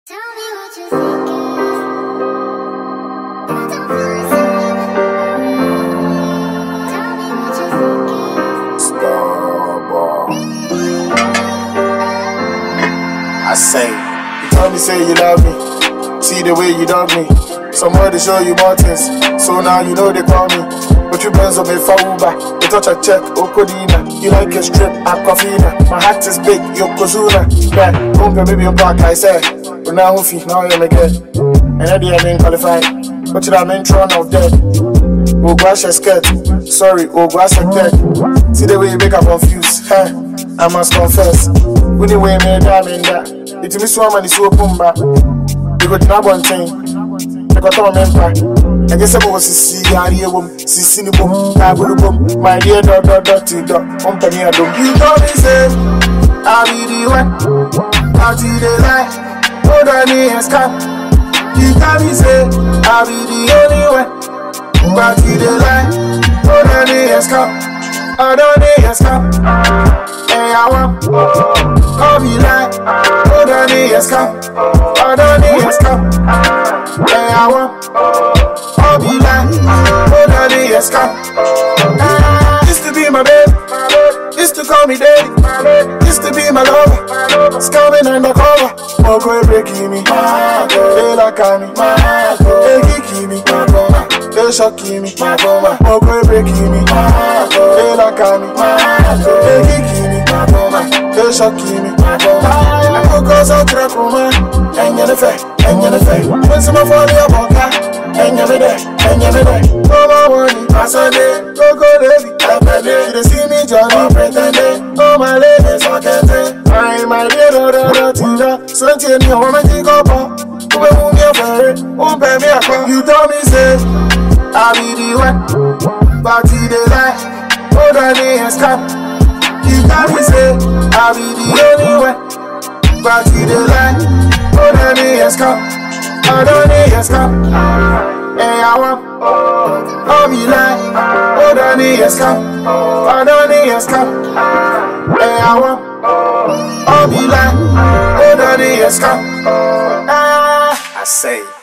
Tell me what you think. Tell me what you think. Starboy. I say, you tell me say you love me. See the way you dog me. Somebody show you more things, so now you know they call me. But you benzo me for Uber. You touch a check, Okodina. You like a strip, Aquafina. My heart is big, Yokozuna. Yeah, don't maybe you back, I say. But now I'm now I'm again. And I didn't qualify. But you I'm in throne of dead. Ogwash is scared. Sorry, Ogwash is dead. See the way you make up confused. Huh? I must confess. When you weigh me down in that. It's me so many so pumba. You got to one thing. I got all member. I guess I was see a woman, see boom, I will boom, my dear dirty dog, company I don't. You told me, say, I'll be the one, party the light, hold on the scam. You told me, say, I'll be the only one, party the light, hold on the scam. I don't need a scam. Hey, I want, I'll be like, hold on the scam. I don't need a scam. Hey, I want, I'll be like, hold on the scam. Used to be my baby, used to call me daddy, used to be my lover, scamming undercover. Oh, go breaking me, they like me, they kicking me, they shocking me, oh, go breaking me, they like me, they kicking me, they shocking me. I go cause I track woman, and you're the fair, and you're the fair. When some of all your boca, and you're there, and you're there. No more money, pass a day, go lady, every day. You see me, Johnny, pretending, oh my lady, so can't say. I'm my little Tina, something you want me to go for. You will me a ferry, oh baby, you told me, say, I'll be the one, party the light, hold on the scam. You told me, say, I'll be the only one, party the light, hold on the scam. I don't need a scam. Hey, I want, I'll be like, hold on the scam. I don't need a scam. Hey, I want, I'll be like, hold on the scam. I say.